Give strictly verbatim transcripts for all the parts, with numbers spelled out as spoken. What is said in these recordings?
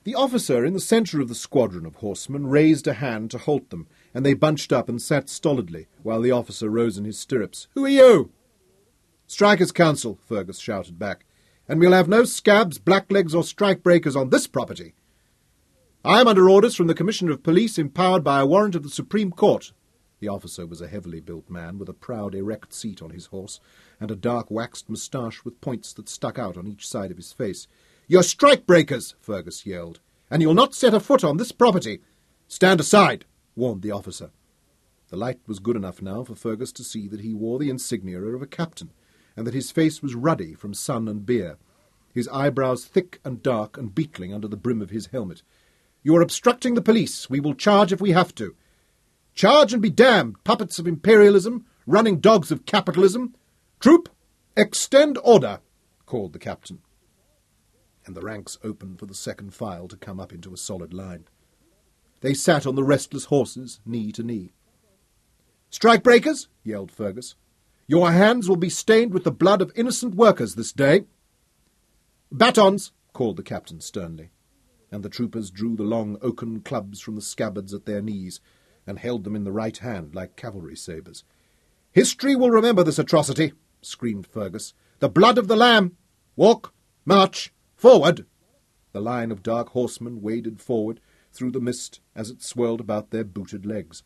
The officer in the centre of the squadron of horsemen raised a hand to halt them, and they bunched up and sat stolidly, while the officer rose in his stirrups. "Who are you?" "Strikers' Council," Fergus shouted back, "and we'll have no scabs, blacklegs or strike-breakers on this property. I am under orders from the Commissioner of Police, empowered by a warrant of the Supreme Court." The officer was a heavily built man with a proud erect seat on his horse, and a dark waxed moustache with points that stuck out on each side of his face. "You're strike-breakers," Fergus yelled, "and you'll not set a foot on this property." "Stand aside," warned the officer. The light was good enough now for Fergus to see that he wore the insignia of a captain, and that his face was ruddy from sun and beer, his eyebrows thick and dark and beetling under the brim of his helmet. "You are obstructing the police. We will charge if we have to." "Charge and be damned, puppets of imperialism, running dogs of capitalism. Troop, extend order," called the captain. And the ranks opened for the second file to come up into a solid line. They sat on the restless horses, knee to knee. "Strike-breakers," yelled Fergus, "your hands will be stained with the blood of innocent workers this day." "Batons," called the captain sternly, and the troopers drew the long oaken clubs from the scabbards at their knees, and held them in the right hand like cavalry sabres. "History will remember this atrocity," screamed Fergus. "The blood of the Lamb! Walk! March! Forward!" The line of dark horsemen waded forward through the mist as it swirled about their booted legs.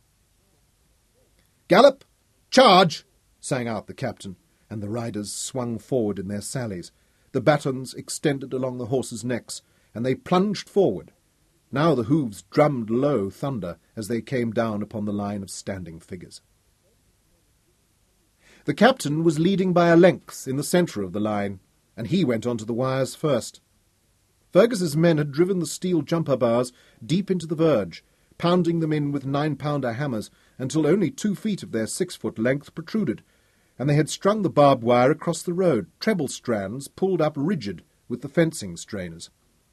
"Gallop! Charge!" sang out the captain, and the riders swung forward in their sallies. The batons extended along the horses' necks, and they plunged forward. Now the hooves drummed low thunder as they came down upon the line of standing figures. The captain was leading by a length in the centre of the line, and he went on to the wires first. Fergus's men had driven the steel jumper bars deep into the verge, pounding them in with nine-pounder hammers until only two feet of their six-foot length protruded, and they had strung the barbed wire across the road, treble strands pulled up rigid with the fencing strainers.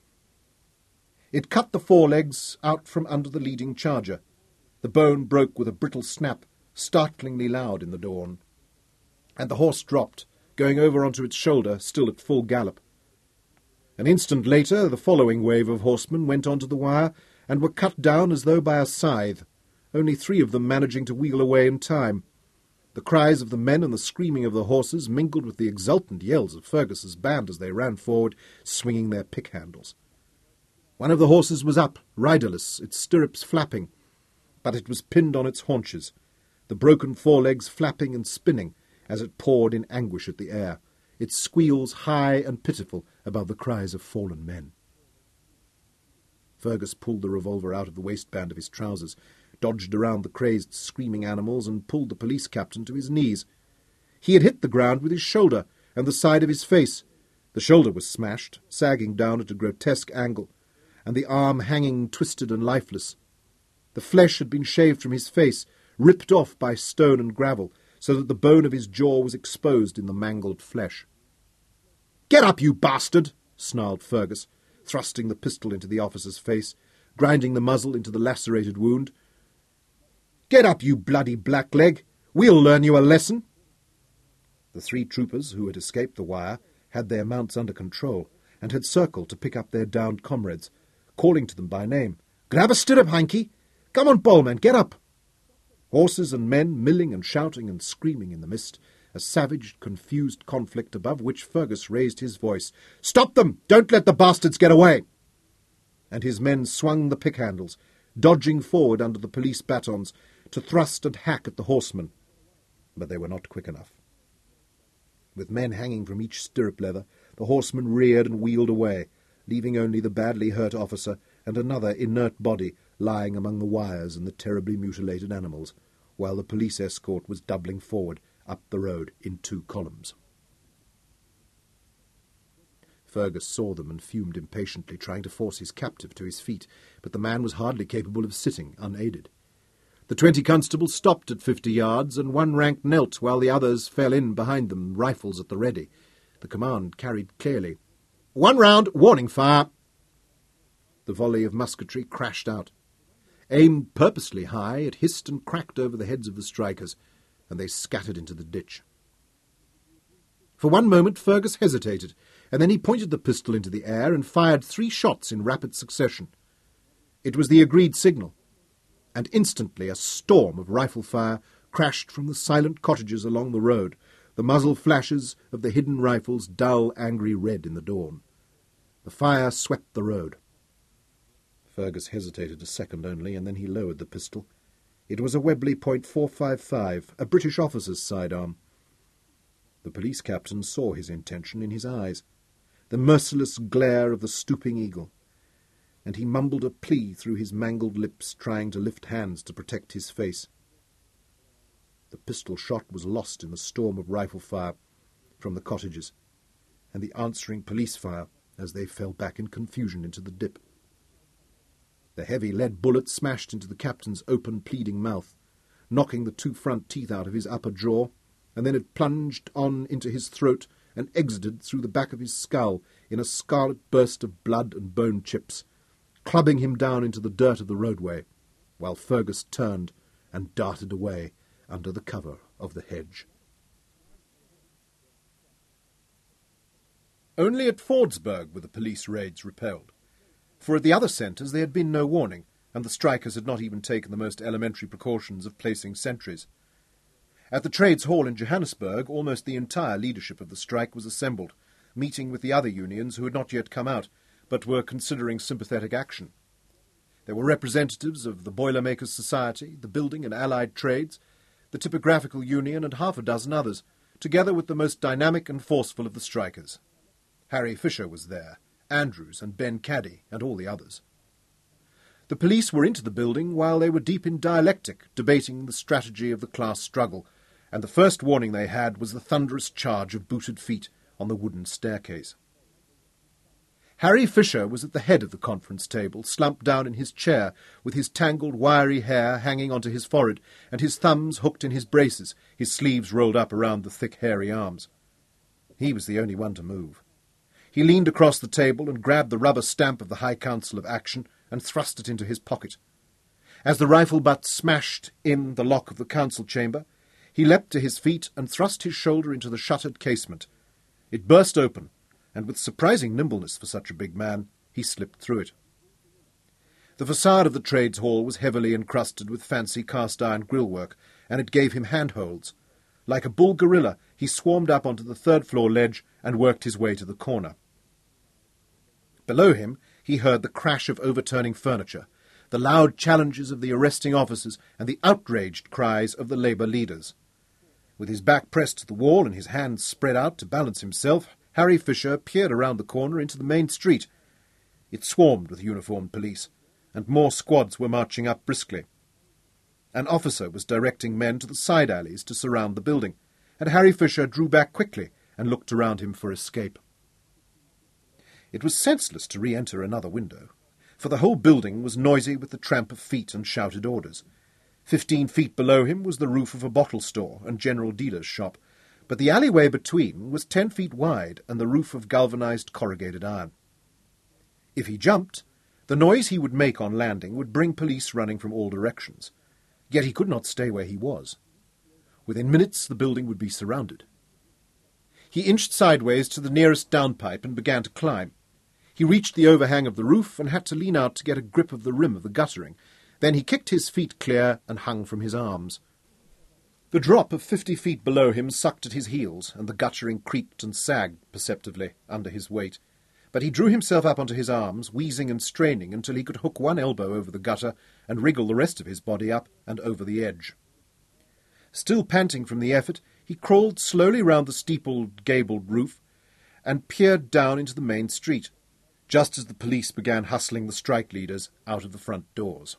It cut the forelegs out from under the leading charger. The bone broke with a brittle snap, startlingly loud in the dawn, and the horse dropped, going over onto its shoulder, still at full gallop. An instant later, the following wave of horsemen went onto the wire and were cut down as though by a scythe, only three of them managing to wheel away in time. The cries of the men and the screaming of the horses mingled with the exultant yells of Fergus's band as they ran forward, swinging their pick-handles. One of the horses was up, riderless, its stirrups flapping, but it was pinned on its haunches, the broken forelegs flapping and spinning as it pawed in anguish at the air, its squeals high and pitiful above the cries of fallen men. Fergus pulled the revolver out of the waistband of his trousers, dodged around the crazed, screaming animals, and pulled the police captain to his knees. He had hit the ground with his shoulder and the side of his face. The shoulder was smashed, sagging down at a grotesque angle, and the arm hanging twisted and lifeless. The flesh had been shaved from his face, ripped off by stone and gravel, so that the bone of his jaw was exposed in the mangled flesh. "Get up, you bastard!" snarled Fergus, thrusting the pistol into the officer's face, grinding the muzzle into the lacerated wound. "Get up, you bloody blackleg! We'll learn you a lesson!" The three troopers who had escaped the wire had their mounts under control, and had circled to pick up their downed comrades, calling to them by name. "Grab a stirrup, Hanky! Come on, Bowman, get up!" Horses and men milling and shouting and screaming in the mist, a savage, confused conflict above which Fergus raised his voice. "Stop them! Don't let the bastards get away!" And his men swung the pick-handles, dodging forward under the police batons, to thrust and hack at the horsemen. But they were not quick enough. With men hanging from each stirrup leather, the horsemen reared and wheeled away, leaving only the badly hurt officer and another inert body lying among the wires and the terribly mutilated animals, while the police escort was doubling forward up the road in two columns. Fergus saw them and fumed impatiently, trying to force his captive to his feet, but the man was hardly capable of sitting, unaided. The twenty constables stopped at fifty yards, and one rank knelt while the others fell in behind them, rifles at the ready. The command carried clearly. "One round, warning fire!" The volley of musketry crashed out. Aimed purposely high, it hissed and cracked over the heads of the strikers, and they scattered into the ditch. For one moment Fergus hesitated, and then he pointed the pistol into the air and fired three shots in rapid succession. It was the agreed signal, and instantly a storm of rifle fire crashed from the silent cottages along the road, the muzzle flashes of the hidden rifles dull, angry red in the dawn. The fire swept the road. Fergus hesitated a second only, and then he lowered the pistol. It was a Webley point four five five, a British officer's sidearm. The police captain saw his intention in his eyes, the merciless glare of the stooping eagle, and he mumbled a plea through his mangled lips, trying to lift hands to protect his face. The pistol shot was lost in the storm of rifle fire from the cottages, and the answering police fire as they fell back in confusion into the dip. The heavy lead bullet smashed into the captain's open, pleading mouth, knocking the two front teeth out of his upper jaw, and then it plunged on into his throat and exited through the back of his skull in a scarlet burst of blood and bone chips, clubbing him down into the dirt of the roadway, while Fergus turned and darted away under the cover of the hedge. Only at Fordsburg were the police raids repelled, for at the other centres there had been no warning, and the strikers had not even taken the most elementary precautions of placing sentries. At the Trades Hall in Johannesburg, almost the entire leadership of the strike was assembled, meeting with the other unions who had not yet come out, but were considering sympathetic action. There were representatives of the Boilermakers' Society, the Building and Allied Trades, the Typographical Union, and half a dozen others, together with the most dynamic and forceful of the strikers. Harry Fisher was there, Andrews and Ben Caddy, and all the others. The police were into the building while they were deep in dialectic, debating the strategy of the class struggle, and the first warning they had was the thunderous charge of booted feet on the wooden staircase. Harry Fisher was at the head of the conference table, slumped down in his chair, with his tangled, wiry hair hanging onto his forehead, and his thumbs hooked in his braces, his sleeves rolled up around the thick, hairy arms. He was the only one to move. He leaned across the table and grabbed the rubber stamp of the High Council of Action and thrust it into his pocket. As the rifle butt smashed in the lock of the council chamber, he leapt to his feet and thrust his shoulder into the shuttered casement. It burst open, and with surprising nimbleness for such a big man, he slipped through it. The facade of the Trades Hall was heavily encrusted with fancy cast-iron grillwork, and it gave him handholds. Like a bull gorilla, he swarmed up onto the third-floor ledge and worked his way to the corner. Below him, he heard the crash of overturning furniture, the loud challenges of the arresting officers, and the outraged cries of the Labour leaders. With his back pressed to the wall and his hands spread out to balance himself, Harry Fisher peered around the corner into the main street. It swarmed with uniformed police, and more squads were marching up briskly. An officer was directing men to the side alleys to surround the building, and Harry Fisher drew back quickly and looked around him for escape. It was senseless to re-enter another window, for the whole building was noisy with the tramp of feet and shouted orders. Fifteen feet below him was the roof of a bottle store and general dealer's shop, but the alleyway between was ten feet wide and the roof of galvanized corrugated iron. If he jumped, the noise he would make on landing would bring police running from all directions. Yet he could not stay where he was. Within minutes the building would be surrounded. He inched sideways to the nearest downpipe and began to climb. He reached the overhang of the roof and had to lean out to get a grip of the rim of the guttering. Then he kicked his feet clear and hung from his arms. The drop of fifty feet below him sucked at his heels, and the guttering creaked and sagged perceptibly under his weight. But he drew himself up onto his arms, wheezing and straining until he could hook one elbow over the gutter and wriggle the rest of his body up and over the edge. Still panting from the effort, he crawled slowly round the steepled, gabled roof and peered down into the main street, just as the police began hustling the strike leaders out of the front doors.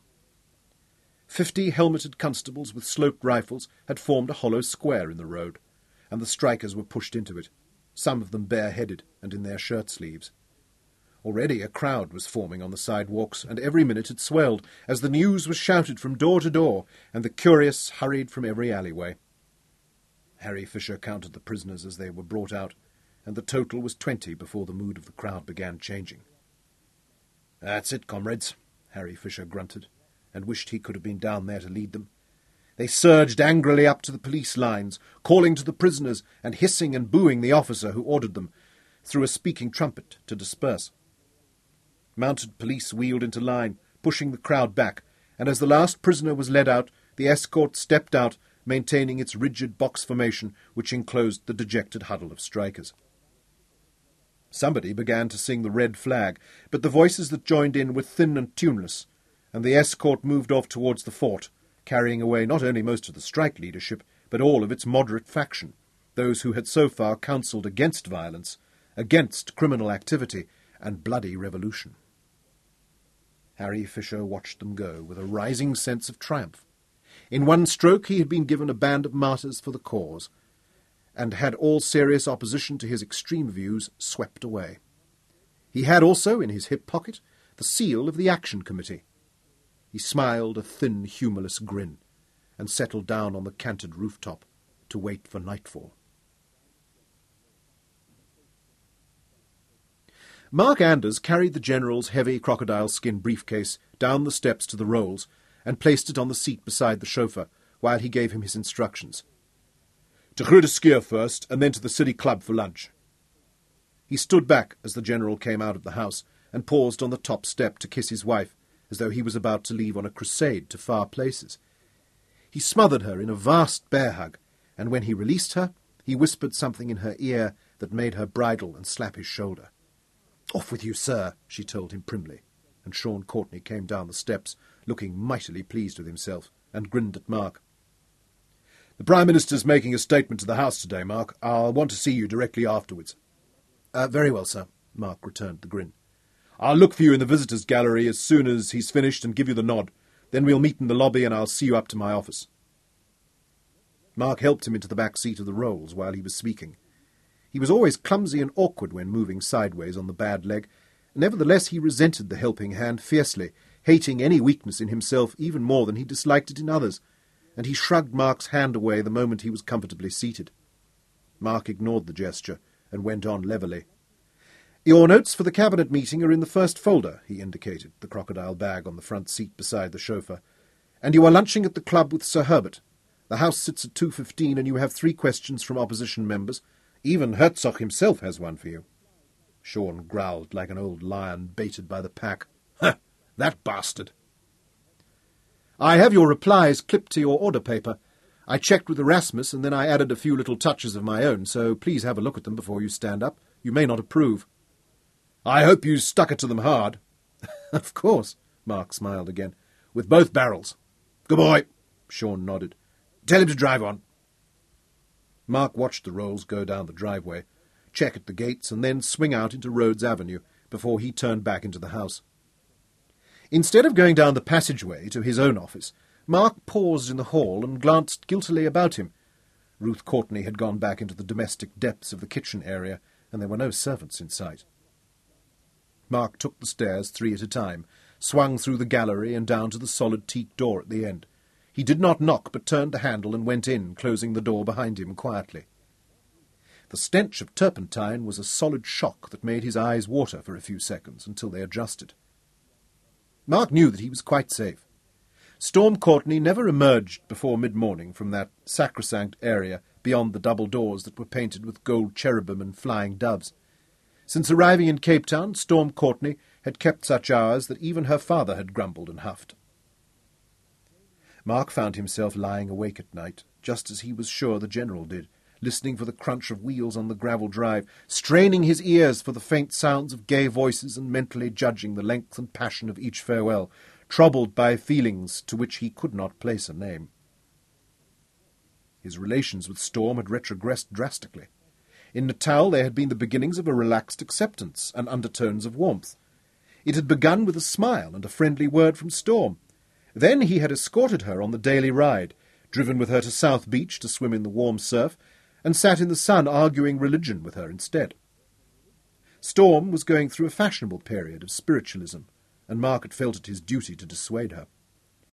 Fifty helmeted constables with sloped rifles had formed a hollow square in the road, and the strikers were pushed into it, some of them bareheaded and in their shirt-sleeves. Already a crowd was forming on the sidewalks, and every minute it swelled, as the news was shouted from door to door, and the curious hurried from every alleyway. Harry Fisher counted the prisoners as they were brought out, and the total was twenty before the mood of the crowd began changing. "That's it, comrades," Harry Fisher grunted, and wished he could have been down there to lead them. They surged angrily up to the police lines, calling to the prisoners and hissing and booing the officer who ordered them. through a speaking trumpet to disperse. Mounted police wheeled into line, pushing the crowd back, and as the last prisoner was led out, the escort stepped out, maintaining its rigid box formation which enclosed the dejected huddle of strikers. Somebody began to sing the Red Flag, but the voices that joined in were thin and tuneless, and the escort moved off towards the fort, carrying away not only most of the strike leadership, but all of its moderate faction, those who had so far counselled against violence, against criminal activity, and bloody revolution. Harry Fisher watched them go with a rising sense of triumph. In one stroke he had been given a band of martyrs for the cause, and had all serious opposition to his extreme views swept away. He had also, in his hip pocket, the seal of the Action Committee. He smiled a thin, humourless grin, and settled down on the canted rooftop to wait for nightfall. Mark Anders carried the General's heavy crocodile-skin briefcase down the steps to the rolls and placed it on the seat beside the chauffeur while he gave him his instructions. To Grote Schuur first, and then to the City Club for lunch. He stood back as the General came out of the house and paused on the top step to kiss his wife, as though he was about to leave on a crusade to far places. He smothered her in a vast bear hug, and when he released her, he whispered something in her ear that made her bridle and slap his shoulder. "Off with you, sir," she told him primly, and Sean Courtney came down the steps, looking mightily pleased with himself, and grinned at Mark. "The Prime Minister's making a statement to the House today, Mark. I'll want to see you directly afterwards." Uh, very well, sir," Mark returned the grin. "I'll look for you in the visitors' gallery as soon as he's finished and give you the nod. Then we'll meet in the lobby and I'll see you up to my office." Mark helped him into the back seat of the rolls while he was speaking. He was always clumsy and awkward when moving sideways on the bad leg. Nevertheless, he resented the helping hand fiercely, hating any weakness in himself even more than he disliked it in others, and he shrugged Mark's hand away the moment he was comfortably seated. Mark ignored the gesture and went on levelly. "Your notes for the Cabinet meeting are in the first folder," he indicated, the crocodile bag on the front seat beside the chauffeur. "And you are lunching at the club with Sir Herbert. The House sits at two fifteen and you have three questions from opposition members. Even Herzog himself has one for you." Sean growled like an old lion baited by the pack. "Huh, that bastard." "I have your replies clipped to your order paper. I checked with Erasmus and then I added a few little touches of my own, so please have a look at them before you stand up. You may not approve." "I hope you stuck it to them hard." "Of course," Mark smiled again. "With both barrels." "Good boy," Sean nodded. "Tell him to drive on." Mark watched the rolls go down the driveway, check at the gates, and then swing out into Rhodes Avenue before he turned back into the house. Instead of going down the passageway to his own office, Mark paused in the hall and glanced guiltily about him. Ruth Courtney had gone back into the domestic depths of the kitchen area, and there were no servants in sight. Mark took the stairs three at a time, swung through the gallery and down to the solid teak door at the end. He did not knock, but turned the handle and went in, closing the door behind him quietly. The stench of turpentine was a solid shock that made his eyes water for a few seconds until they adjusted. Mark knew that he was quite safe. Storm Courtney never emerged before mid-morning from that sacrosanct area beyond the double doors that were painted with gold cherubim and flying doves. Since arriving in Cape Town, Storm Courtney had kept such hours that even her father had grumbled and huffed. Mark found himself lying awake at night, just as he was sure the General did, listening for the crunch of wheels on the gravel drive, straining his ears for the faint sounds of gay voices and mentally judging the length and passion of each farewell, troubled by feelings to which he could not place a name. His relations with Storm had retrogressed drastically. In Natal there had been the beginnings of a relaxed acceptance and undertones of warmth. It had begun with a smile and a friendly word from Storm. Then he had escorted her on the daily ride, driven with her to South Beach to swim in the warm surf, and sat in the sun arguing religion with her instead. Storm was going through a fashionable period of spiritualism, and Mark had felt it his duty to dissuade her.